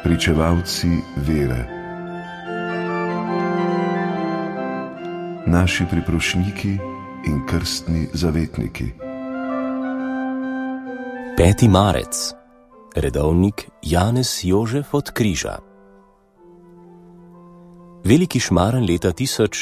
pričevalci vere, naši priprošniki in krstni zavetniki. 5. marec. Redovnik Janez Jožef od Križa. Veliki šmaren leta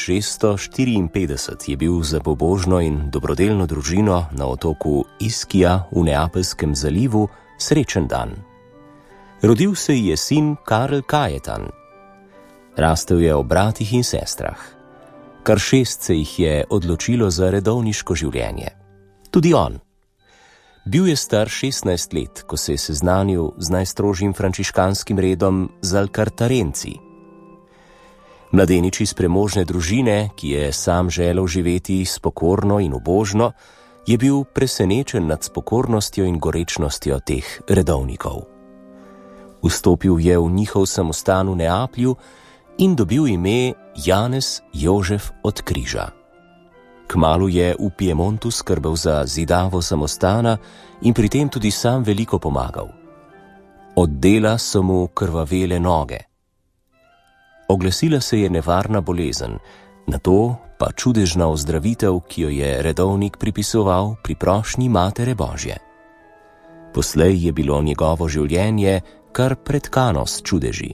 1654 je bil za pobožno in dobrodelno družino na otoku Ischia v Neapeljskem zalivu srečen dan. Rodil se ji je sin Karl Kajetan. Rastel je ob bratih in sestrah. Kar 6 se jih je odločilo za redovniško življenje. Tudi on. Bil je star 16 let, ko se je seznanil z najstrožjim frančiškanskim redom Zalkartarenci. Mladenič iz premožne družine, ki je sam želel živeti spokorno in ubožno, je bil presenečen nad spokornostjo in gorečnostjo teh redovnikov. Vstopil je v njihov samostan v Neaplju in dobil ime Janez Jožef od Križa. Kmalu je v Piemontu skrbel za zidavo samostana in pri tem tudi sam veliko pomagal. Od dela so mu krvavele noge. Oglasila se je nevarna bolezen, nato pa čudežna ozdravitev, ki jo je redovnik pripisoval pri prošnji Matere Božje. Poslej je bilo njegovo življenje kar pretkano s čudeži.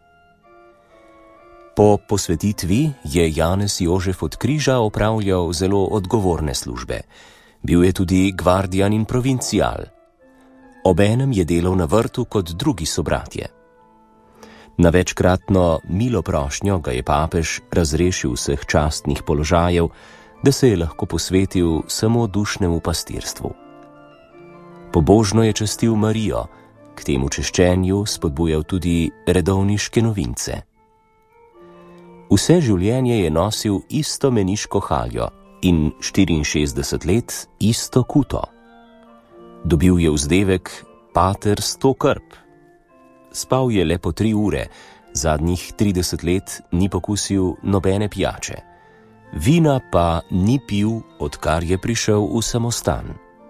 Po posvetitvi je Janez Jožef od Križa opravljal zelo odgovorne službe. Bil je tudi gvardijan in provincial. Obenem je delal na vrtu kot drugi sobratje. Na večkratno milo prošnjo ga je papež razrešil vseh častnih položajev, da se je lahko posvetil samo dušnemu pastirstvu. Pobožno je častil Marijo, k temu češčenju spodbujal tudi redovniške novince. Vse življenje je nosil isto meniško haljo in 64 let isto kuto. Dobil je vzdevek Pater 100 krp. Spal je le po 3 ure, zadnjih 30 let ni pokusil nobene pijače. Vina pa ni pil, odkar je prišel v samostan.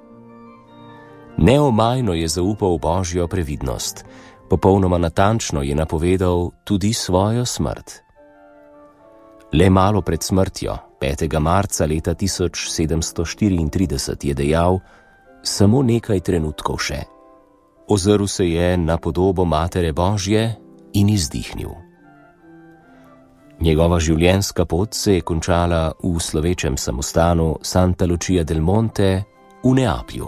Neomajno je zaupal Božjo previdnost, popolnoma natančno je napovedal tudi svojo smrt. Le malo pred smrtjo, 5. marca leta 1734 je dejal: samo nekaj trenutkov še. Ozrl se je na podobo Matere Božje in izdihnil. Njegova življenjska pot se je končala v slovečem samostanu Santa Lucia del Monte v Neaplju.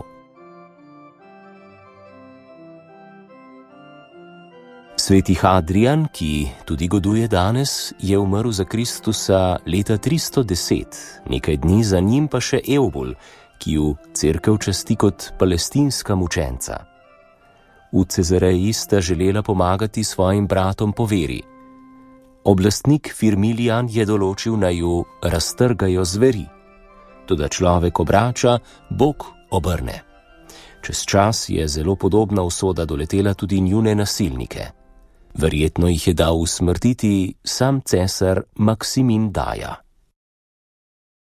Sveti Hadrijan, ki tudi goduje danes, je umrl za Kristusa leta 310, nekaj dni za njim pa še Eubul, ki ju cerkev časti kot palestinska mučenca. V Cezareji sta želela pomagati svojim bratom po veri. Oblastnik Firmilijan je določil, naj ju raztrgajo zveri. Toda človek obrača, Bog obrne. Čez čas je zelo podobna usoda doletela tudi njune nasilnike. Verjetno jih je dal usmrtiti sam cesar Maksimin Daja.